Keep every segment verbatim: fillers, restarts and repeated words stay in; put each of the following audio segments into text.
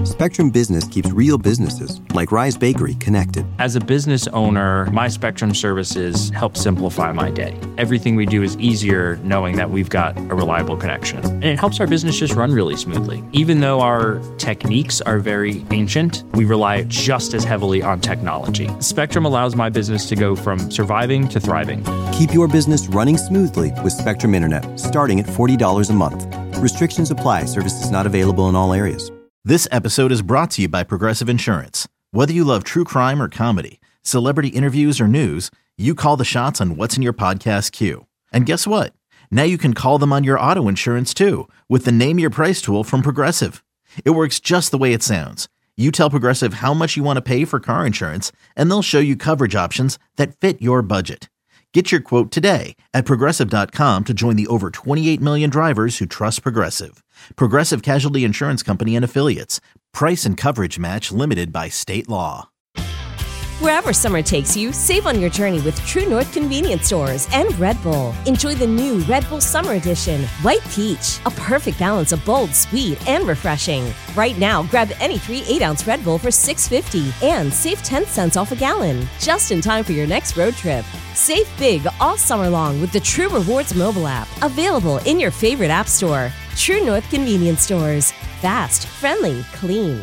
Spectrum Business keeps real businesses, like Rise Bakery, connected. As a business owner, my Spectrum services help simplify my day. Everything we do is easier knowing that we've got a reliable connection. And it helps our business just run really smoothly. Even though our techniques are very ancient, we rely just as heavily on technology. Spectrum allows my business to go from surviving to thriving. Keep your business running smoothly with Spectrum Internet, starting at forty dollars a month. Restrictions apply. Services not available in all areas. This episode is brought to you by Progressive Insurance. Whether you love true crime or comedy, celebrity interviews or news, you call the shots on what's in your podcast queue. And guess what? Now you can call them on your auto insurance too with the Name Your Price tool from Progressive. It works just the way it sounds. You tell Progressive how much you want to pay for car insurance, and they'll show you coverage options that fit your budget. Get your quote today at Progressive dot com to join the over twenty-eight million drivers who trust Progressive. Progressive Casualty Insurance Company and Affiliates. Price and coverage match limited by state law. Wherever summer takes you, save on your journey with True North Convenience Stores and Red Bull. Enjoy the new Red Bull Summer Edition, White Peach, a perfect balance of bold, sweet, and refreshing. Right now, grab any three eight-ounce Red Bull for six dollars and fifty cents and save ten cents off a gallon, just in time for your next road trip. Save big all summer long with the True Rewards mobile app, available in your favorite app store. True North Convenience Stores. Fast, friendly, clean.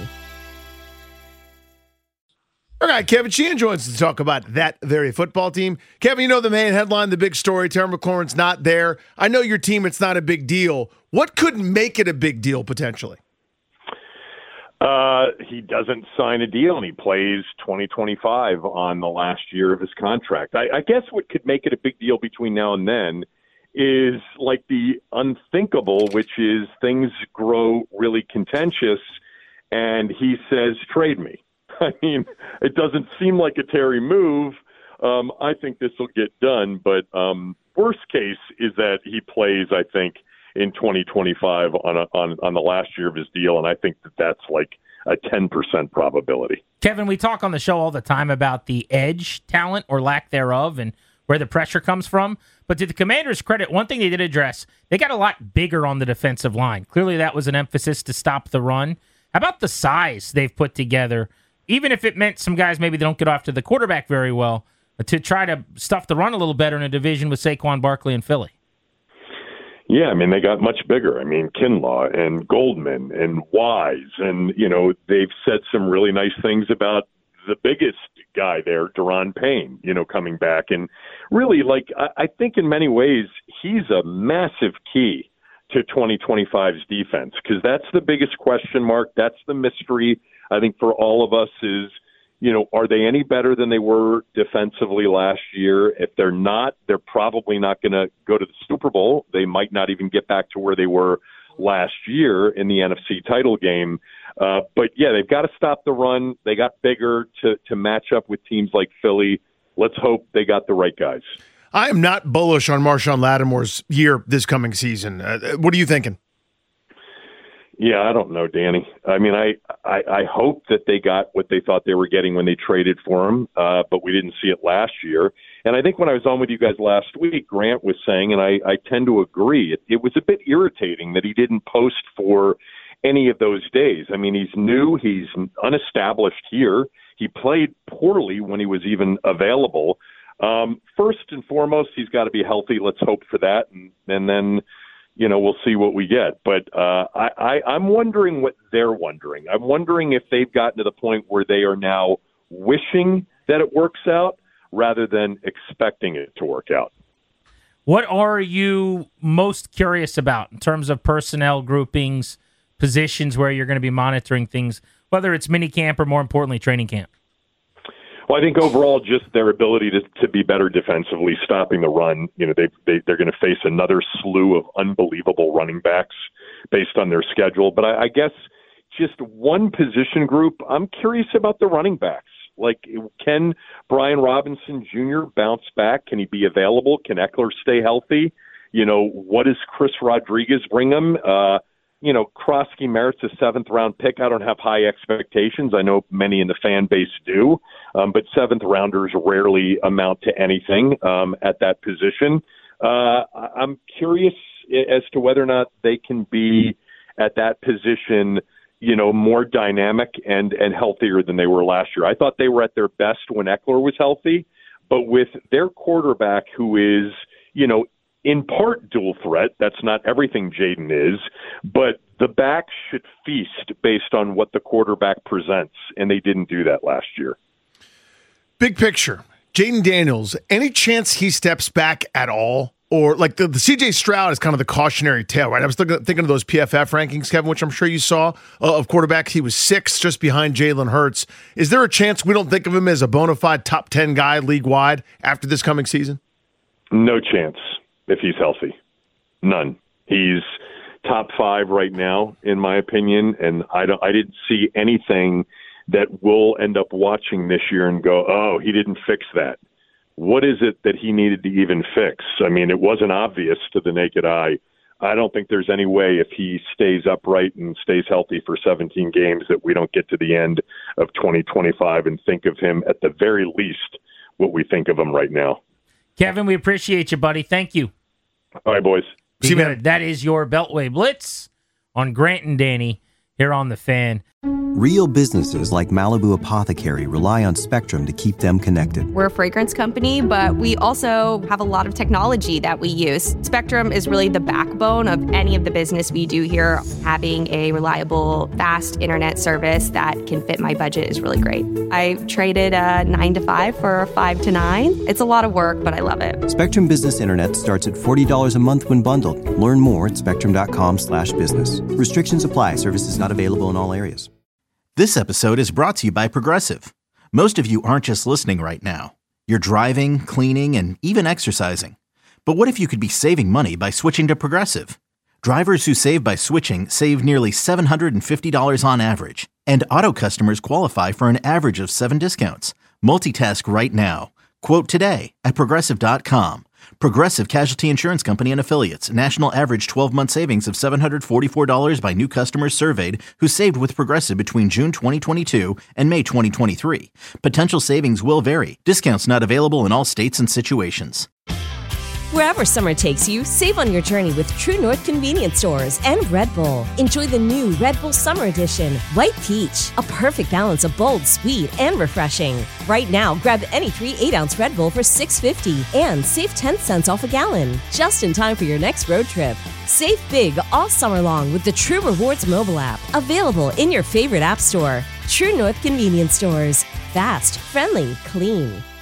All right, Kevin Sheehan joins us to talk about that very football team. Kevin, you know the main headline, the big story, Terry McLaurin's not there. I know your team, it's not a big deal. What could make it a big deal potentially? Uh, he doesn't sign a deal, and he plays twenty twenty-five on the last year of his contract. I, I guess what could make it a big deal between now and then is like the unthinkable, which is things grow really contentious, and he says, trade me. I mean, it doesn't seem like a Terry move. Um, I think this will get done, but um, worst case is that he plays, I think, in twenty twenty-five on, a, on on the last year of his deal, and I think that that's like a ten percent probability. Kevin, we talk on the show all the time about the edge talent or lack thereof and where the pressure comes from. But to the Commanders' credit, one thing they did address, they got a lot bigger on the defensive line. Clearly that was an emphasis to stop the run. How about the size they've put together? Even if it meant some guys maybe they don't get off to the quarterback very well, to try to stuff the run a little better in a division with Saquon Barkley and Philly. Yeah, I mean, they got much bigger. I mean, Kinlaw and Goldman and Wise, and, you know, they've said some really nice things about the biggest guy there, Daron Payne, you know, coming back. And really, like, I, I think in many ways he's a massive key to twenty twenty-five's defense, because that's the biggest question mark. That's the mystery, I think, for all of us is, you know, are they any better than they were defensively last year? If they're not, they're probably not going to go to the Super Bowl. They might not even get back to where they were last year in the N F C title game. Uh, but, yeah, they've got to stop the run. They got bigger to, to match up with teams like Philly. Let's hope they got the right guys. I am not bullish on Marshawn Lattimore's year this coming season. Uh, what are you thinking? Yeah, I don't know, Danny. I mean, I, I, I hope that they got what they thought they were getting when they traded for him, uh, but we didn't see it last year. And I think when I was on with you guys last week, Grant was saying, and I, I tend to agree, it, it was a bit irritating that he didn't post for any of those days. I mean, he's new. He's unestablished here. He played poorly when he was even available. Um, first and foremost, he's got to be healthy. Let's hope for that. And, and then, you know, we'll see what we get. But uh, I, I, I'm wondering what they're wondering. I'm wondering if they've gotten to the point where they are now wishing that it works out rather than expecting it to work out. What are you most curious about in terms of personnel groupings, positions where you're going to be monitoring things, whether it's minicamp or, more importantly, training camp? Well, I think overall, just their ability to, to be better defensively, stopping the run. You know, they, they they're going to face another slew of unbelievable running backs based on their schedule. But I, I guess just one position group. I'm curious about the running backs. Like, can Brian Robinson Junior bounce back? Can he be available? Can Eckler stay healthy? You know, what does Chris Rodriguez bring him? Uh, You know, Krosky merits a seventh-round pick. I don't have high expectations. I know many in the fan base do, um, but seventh-rounders rarely amount to anything um, at that position. Uh, I'm curious as to whether or not they can be at that position, you know, more dynamic and, and healthier than they were last year. I thought they were at their best when Eckler was healthy, but with their quarterback who is, you know, in part dual threat, that's not everything Jaden is, but the backs should feast based on what the quarterback presents, and they didn't do that last year. Big picture, Jaden Daniels, any chance he steps back at all? Or like the, the C J Stroud is kind of the cautionary tale, right? I was thinking, thinking of those P F F rankings, Kevin, which I'm sure you saw, uh, of quarterbacks. He was sixth, just behind Jalen Hurts. Is there a chance we don't think of him as a bona fide top ten guy league-wide after this coming season? No chance if he's healthy. None. He's top five right now, in my opinion, and I don't. I didn't see anything that we'll end up watching this year and go, oh, he didn't fix that. What is it that he needed to even fix? I mean, it wasn't obvious to the naked eye. I don't think there's any way if he stays upright and stays healthy for seventeen games that we don't get to the end of twenty twenty-five and think of him at the very least what we think of him right now. Kevin, we appreciate you, buddy. Thank you. All right, boys. See you, man. That is your Beltway Blitz on Grant and Danny here on The Fan. Real businesses like Malibu Apothecary rely on Spectrum to keep them connected. We're a fragrance company, but we also have a lot of technology that we use. Spectrum is really the backbone of any of the business we do here. Having a reliable, fast internet service that can fit my budget is really great. I traded a nine to five for a five to nine. It's a lot of work, but I love it. Spectrum Business Internet starts at forty dollars a month when bundled. Learn more at spectrum.com slash business. Restrictions apply. Services not available in all areas. This episode is brought to you by Progressive. Most of you aren't just listening right now. You're driving, cleaning, and even exercising. But what if you could be saving money by switching to Progressive? Drivers who save by switching save nearly seven hundred fifty dollars on average. And auto customers qualify for an average of seven discounts. Multitask right now. Quote today at Progressive dot com. Progressive Casualty Insurance Company and Affiliates. National average twelve-month savings of seven hundred forty-four dollars by new customers surveyed who saved with Progressive between June twenty twenty-two and May twenty twenty-three. Potential savings will vary. Discounts not available in all states and situations. Wherever summer takes you, save on your journey with True North Convenience Stores and Red Bull. Enjoy the new Red Bull Summer Edition, White Peach, a perfect balance of bold, sweet, and refreshing. Right now, grab any three eight-ounce Red Bull for six fifty and save ten cents off a gallon, just in time for your next road trip. Save big all summer long with the True Rewards mobile app, available in your favorite app store. True North Convenience Stores. Fast, friendly, clean.